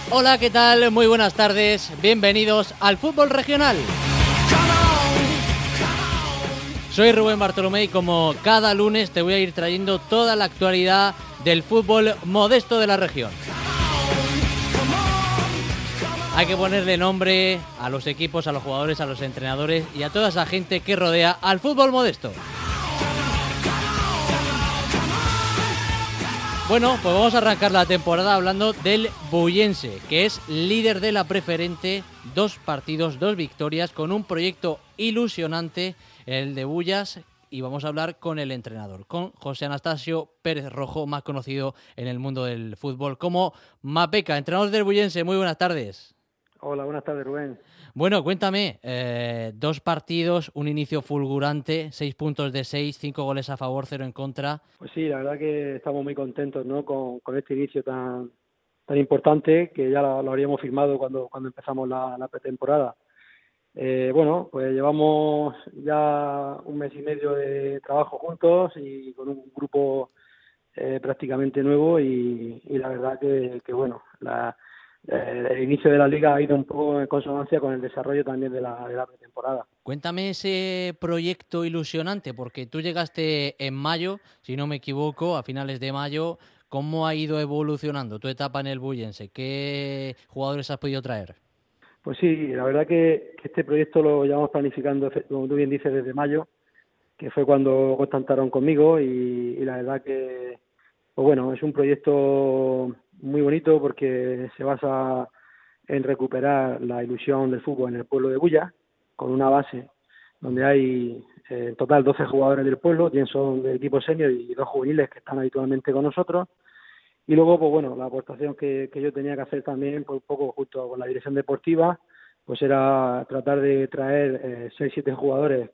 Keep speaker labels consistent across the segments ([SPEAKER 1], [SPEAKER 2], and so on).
[SPEAKER 1] Hola, ¿qué tal? Muy buenas tardes. Bienvenidos al Fútbol Regional. Soy Rubén Bartolomé y como cada lunes te voy a ir trayendo toda la actualidad del fútbol modesto de la región. Hay que ponerle nombre a los equipos, a los jugadores, a los entrenadores y a toda esa gente que rodea al fútbol modesto. Bueno, pues vamos a arrancar la temporada hablando del Bullense, que es líder de la preferente, 2 partidos, 2 victorias, con un proyecto ilusionante, el de Bullas, y vamos a hablar con el entrenador, con José Anastasio Pérez Rojo, más conocido en el mundo del fútbol como Mapeca, entrenador del Bullense. Muy buenas tardes.
[SPEAKER 2] Hola, buenas tardes, Rubén.
[SPEAKER 1] Bueno, cuéntame, 2 partidos, un inicio fulgurante, 6 puntos de 6, 5 goles a favor, 0 en contra.
[SPEAKER 2] Pues sí, la verdad que estamos muy contentos, ¿no? con este inicio tan importante, que ya lo habríamos firmado cuando empezamos la pretemporada. Bueno, pues llevamos ya un mes y medio de trabajo juntos y con un grupo prácticamente nuevo y la verdad que bueno, el inicio de la liga ha ido un poco en consonancia con el desarrollo también de la pretemporada.
[SPEAKER 1] Cuéntame ese proyecto ilusionante, porque tú llegaste en mayo, si no me equivoco, a finales de mayo. ¿Cómo ha ido evolucionando tu etapa en el Bullense? ¿Qué jugadores has podido traer?
[SPEAKER 2] Pues sí, la verdad que este proyecto lo llevamos planificando, como tú bien dices, desde mayo, que fue cuando contactaron conmigo y la verdad que, pues bueno, es un proyecto muy bonito porque se basa en recuperar la ilusión del fútbol en el pueblo de Bulla, con una base donde hay en total 12 jugadores del pueblo, 10 son del equipo senior y 2 juveniles que están habitualmente con nosotros. Y luego, pues bueno, la aportación que yo tenía que hacer también, pues un poco junto con la dirección deportiva, pues era tratar de traer 6-7 jugadores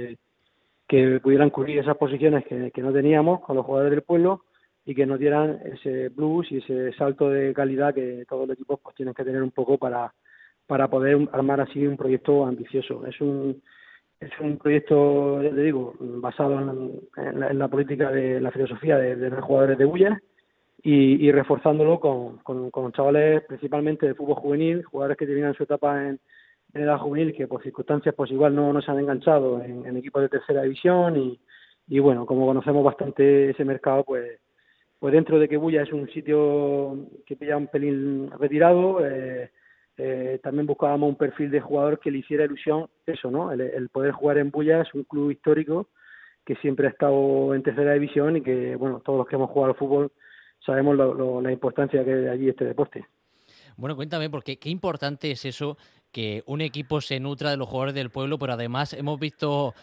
[SPEAKER 2] que pudieran cubrir esas posiciones que no teníamos con los jugadores del pueblo y que nos dieran ese plus y ese salto de calidad que todos los equipos pues tienen que tener un poco para poder armar así un proyecto ambicioso. Es un proyecto, ya te digo, basado en la política de la filosofía de los jugadores de Bulla y reforzándolo con chavales principalmente de fútbol juvenil, jugadores que terminan su etapa en edad juvenil que por circunstancias pues igual no se han enganchado en equipos de tercera división y bueno, como conocemos bastante ese mercado, pues dentro de que Bulla es un sitio que pilla un pelín retirado, también buscábamos un perfil de jugador que le hiciera ilusión eso, ¿no? El poder jugar en Bulla. Es un club histórico que siempre ha estado en tercera división y que, bueno, todos los que hemos jugado al fútbol sabemos la importancia que hay allí este deporte.
[SPEAKER 1] Bueno, cuéntame, porque qué importante es eso, que un equipo se nutra de los jugadores del pueblo, pero además hemos visto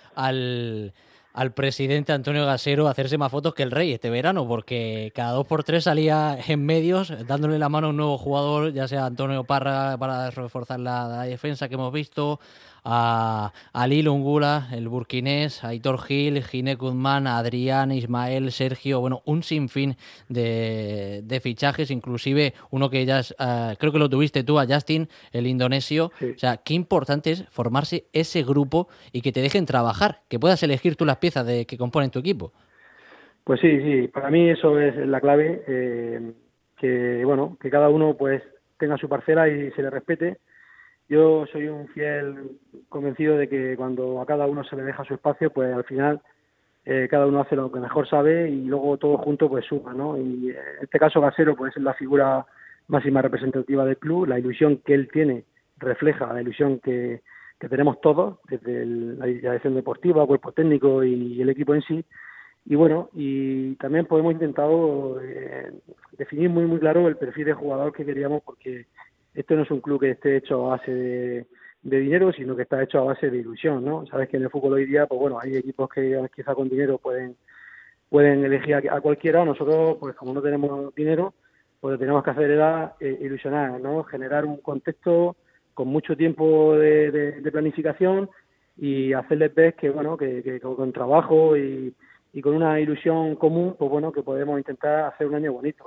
[SPEAKER 1] al presidente Antonio Gasero hacerse más fotos que el rey este verano, porque cada 2 por 3 salía en medios dándole la mano a un nuevo jugador, ya sea Antonio Parra para reforzar la defensa que hemos visto, a Lilo Ungula, el burkinés, a Aitor Gil, Gine Guzmán, Adrián, Ismael, Sergio, bueno, un sinfín de fichajes, inclusive uno que ya creo que lo tuviste tú, a Justin, el indonesio.
[SPEAKER 2] Sí.
[SPEAKER 1] O sea, qué importante es formarse ese grupo y que te dejen trabajar, que puedas elegir tú las piezas que componen tu equipo.
[SPEAKER 2] Pues sí, para mí eso es la clave, que bueno, que cada uno pues tenga su parcela y se le respete. Yo soy un fiel convencido de que cuando a cada uno se le deja su espacio, pues al final cada uno hace lo que mejor sabe y luego todo junto pues suma, ¿no? Y en este caso Gasero pues es la figura máxima representativa del club. La ilusión que él tiene refleja la ilusión que tenemos todos, desde la dirección deportiva, cuerpo técnico y el equipo en sí. Y bueno, y también pues hemos intentado definir muy claro el perfil de jugador que queríamos, porque esto no es un club que esté hecho a base de dinero, sino que está hecho a base de ilusión, ¿no? Sabes que en el fútbol hoy día, pues bueno, hay equipos que quizá con dinero pueden elegir a cualquiera. Nosotros, pues como no tenemos dinero, pues lo que tenemos que hacer era ilusionar, ¿no? Generar un contexto con mucho tiempo de planificación y hacerles ver que, bueno, que con trabajo y con una ilusión común, pues bueno, que podemos intentar hacer un año bonito.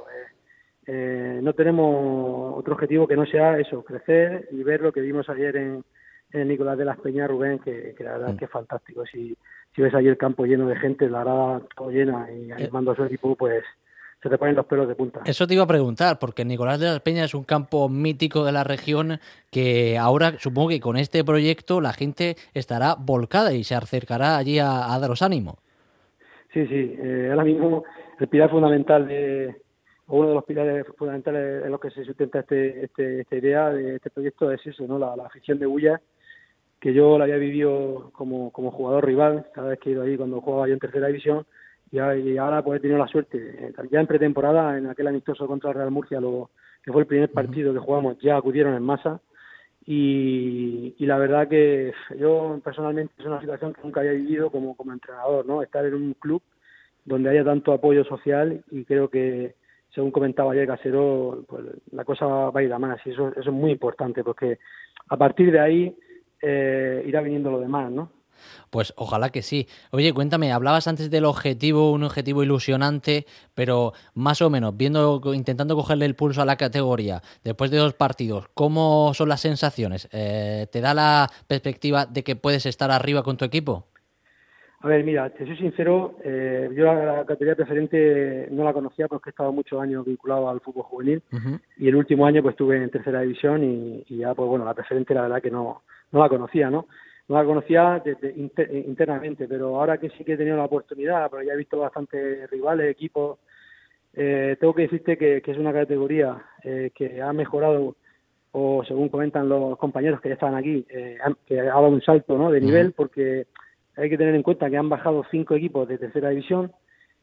[SPEAKER 2] No tenemos otro objetivo que no sea eso, crecer y ver lo que vimos ayer en Nicolás de las Peñas, Rubén, que la verdad es que es fantástico. Si ves allí el campo lleno de gente, la grada todo llena y animando a su equipo, pues se te ponen los pelos de punta.
[SPEAKER 1] Eso te iba a preguntar, porque Nicolás de las Peñas es un campo mítico de la región que ahora supongo que con este proyecto la gente estará volcada y se acercará allí a daros ánimo.
[SPEAKER 2] Sí, sí, ahora mismo el pilar fundamental o uno de los pilares fundamentales en los que se sustenta esta idea de este proyecto es eso, ¿no? La afición de Bulla, que yo la había vivido como jugador rival cada vez que he ido ahí cuando jugaba yo en tercera división, y ahora pues he tenido la suerte, ya en pretemporada, en aquel amistoso contra el Real Murcia, que fue el primer partido que jugamos, ya acudieron en masa, y la verdad que yo personalmente es una situación que nunca había vivido como entrenador, ¿no? Estar en un club donde haya tanto apoyo social, y creo que, según comentaba ayer Casero, pues la cosa va a ir a más, y eso es muy importante, porque a partir de ahí irá viniendo lo demás, ¿no?
[SPEAKER 1] Pues ojalá que sí. Oye, cuéntame, hablabas antes del objetivo, un objetivo ilusionante, pero más o menos, intentando cogerle el pulso a la categoría, después de 2 partidos, ¿cómo son las sensaciones? ¿Te da la perspectiva de que puedes estar arriba con tu equipo?
[SPEAKER 2] A ver, mira, te soy sincero, yo la categoría preferente no la conocía porque he estado muchos años vinculado al fútbol juvenil,
[SPEAKER 1] Uh-huh.
[SPEAKER 2] y el último año pues estuve en tercera división, y ya pues bueno, la preferente la verdad que no la conocía, ¿no? No la conocía internamente, pero ahora que sí que he tenido la oportunidad, pero ya he visto bastantes rivales, equipos, tengo que decirte que es una categoría que ha mejorado, o según comentan los compañeros que ya estaban aquí, que ha dado un salto, ¿no?, de nivel,
[SPEAKER 1] Uh-huh.
[SPEAKER 2] porque hay que tener en cuenta que han bajado 5 equipos de tercera división.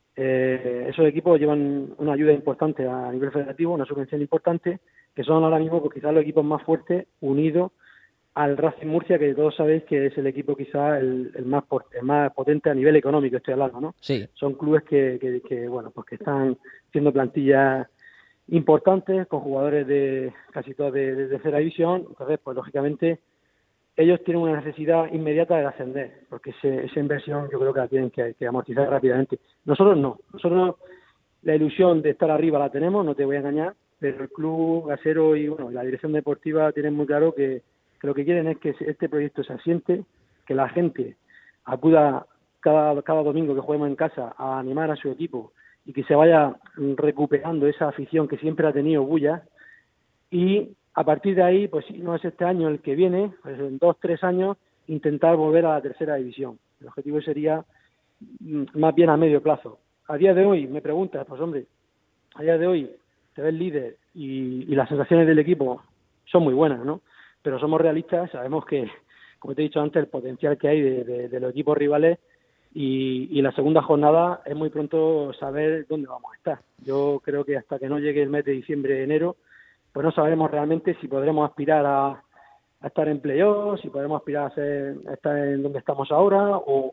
[SPEAKER 2] Esos equipos llevan una ayuda importante a nivel federativo, una subvención importante, que son ahora mismo pues quizás los equipos más fuertes, unidos al Racing Murcia, que todos sabéis que es el equipo quizás el más potente a nivel económico, estoy hablando, ¿no?
[SPEAKER 1] Sí.
[SPEAKER 2] Son clubes que bueno, pues que están haciendo plantillas importantes, con jugadores de casi todos de tercera división. Entonces, pues lógicamente ellos tienen una necesidad inmediata de ascender, porque esa inversión yo creo que la tienen que amortizar rápidamente. Nosotros no, nosotros la ilusión de estar arriba la tenemos, no te voy a engañar, pero el club Gasero y bueno, la dirección deportiva tienen muy claro que lo que quieren es que este proyecto se asiente, que la gente acuda cada domingo que juguemos en casa a animar a su equipo, y que se vaya recuperando esa afición que siempre ha tenido Bulla, y a partir de ahí, pues si no es este año, el que viene, pues en 2, 3 años, intentar volver a la tercera división. El objetivo sería más bien a medio plazo. A día de hoy, me preguntas, pues hombre, a día de hoy te ves líder, y las sensaciones del equipo son muy buenas, ¿no? Pero somos realistas, sabemos que, como te he dicho antes, el potencial que hay de los equipos rivales, y la segunda jornada es muy pronto saber dónde vamos a estar. Yo creo que hasta que no llegue el mes de diciembre, enero, pues no sabremos realmente si podremos aspirar a estar en playoffs, si podremos aspirar a estar en donde estamos ahora,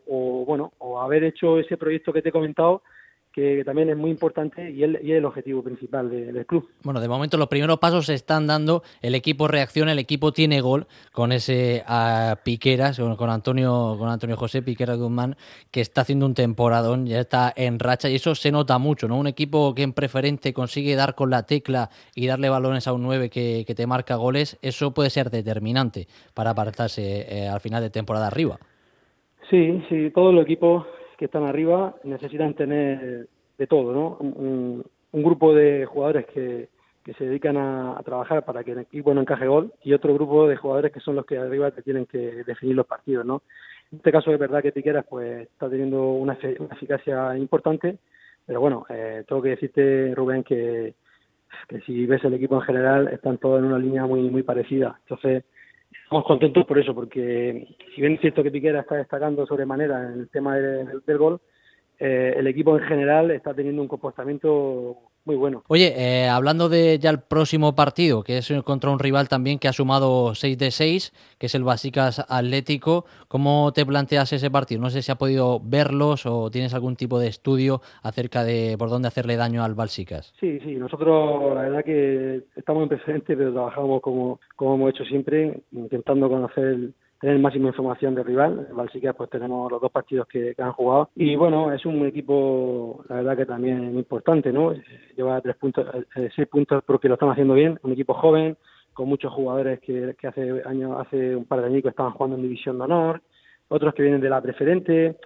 [SPEAKER 2] o haber hecho ese proyecto que te he comentado, que también es muy importante y es el objetivo principal del club.
[SPEAKER 1] Bueno, de momento los primeros pasos se están dando, el equipo reacciona, el equipo tiene gol con ese Piqueras, con Antonio José Piqueras Guzmán, que está haciendo un temporadón, ya está en racha, y eso se nota mucho, ¿no? Un equipo que en preferente consigue dar con la tecla y darle balones a un 9 que te marca goles, eso puede ser determinante para apartarse al final de temporada arriba.
[SPEAKER 2] Sí, todos los equipos que están arriba necesitan tener de todo, ¿no? Un grupo de jugadores que se dedican a trabajar para que el equipo no encaje gol, y otro grupo de jugadores que son los que arriba te tienen que definir los partidos, ¿no? En este caso es verdad que Piqueras pues está teniendo una eficacia importante, pero bueno, tengo que decirte, Rubén, que si ves el equipo en general están todos en una línea muy muy parecida. Entonces estamos contentos por eso, porque si bien es cierto que Piquera está destacando sobremanera en el tema del gol, el equipo en general está teniendo un comportamiento muy bueno.
[SPEAKER 1] Oye, hablando de ya el próximo partido, que es contra un rival también que ha sumado 6 de 6, que es el Vallecas Atlético, ¿cómo te planteas ese partido? No sé si has podido verlos o tienes algún tipo de estudio acerca de por dónde hacerle daño al Vallecas.
[SPEAKER 2] Sí, nosotros la verdad que estamos en presente, pero trabajamos como hemos hecho siempre, intentando tener máxima información del rival. En Vallecas pues tenemos los 2 partidos que han jugado, y bueno, es un equipo la verdad que también es muy importante, ¿no? Lleva 6 puntos porque lo están haciendo bien, un equipo joven, con muchos jugadores que hace un par de años estaban jugando en División de Honor, otros que vienen de la preferente.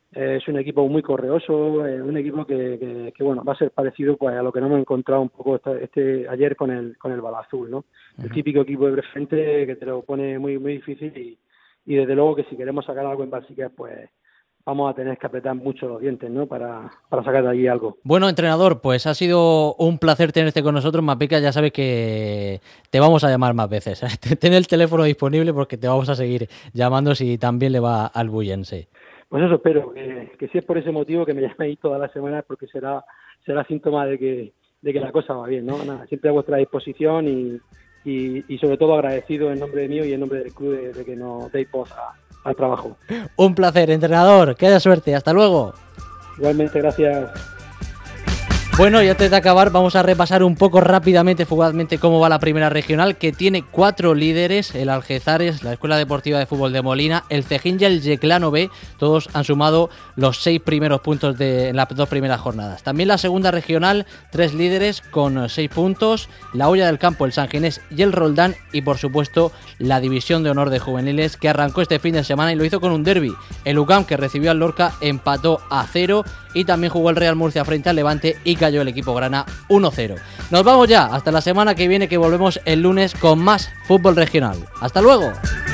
[SPEAKER 2] Es un equipo muy correoso, un equipo que bueno, va a ser parecido pues a lo que no hemos encontrado un poco ayer con el Balazul, ¿no? El típico equipo de frente que te lo pone muy muy difícil y desde luego que si queremos sacar algo en Balsiquet, pues vamos a tener que apretar mucho los dientes, ¿no? Para sacar de allí algo.
[SPEAKER 1] Bueno, entrenador, pues ha sido un placer tenerte con nosotros. Mapica, ya sabes que te vamos a llamar más veces. Ten el teléfono disponible porque te vamos a seguir llamando si también le va al Buyense.
[SPEAKER 2] Pues eso espero, que si es por ese motivo que me llaméis todas las semanas, porque será síntoma de que la cosa va bien, ¿no? Nada, siempre a vuestra disposición y sobre todo agradecido en nombre mío y en nombre del club de que nos deis voz al trabajo.
[SPEAKER 1] Un placer, entrenador. Que haya suerte. Hasta luego.
[SPEAKER 2] Igualmente, gracias.
[SPEAKER 1] Bueno, y antes de acabar vamos a repasar un poco rápidamente, fugazmente, cómo va la primera regional, que tiene 4 líderes: el Algezares, la Escuela Deportiva de Fútbol de Molina, el Cejín y el Yeclano B. Todos han sumado los 6 primeros puntos en las 2 primeras jornadas. También la segunda regional, 3 líderes con 6 puntos: la Olla del Campo, el San Ginés y el Roldán, y por supuesto la División de Honor de Juveniles, que arrancó este fin de semana y lo hizo con un derbi. El UCAM, que recibió al Lorca, empató a 0, y también jugó el Real Murcia frente al Levante y cayó el equipo grana 1-0. Nos vamos ya, hasta la semana que viene, que volvemos el lunes con más fútbol regional. ¡Hasta luego!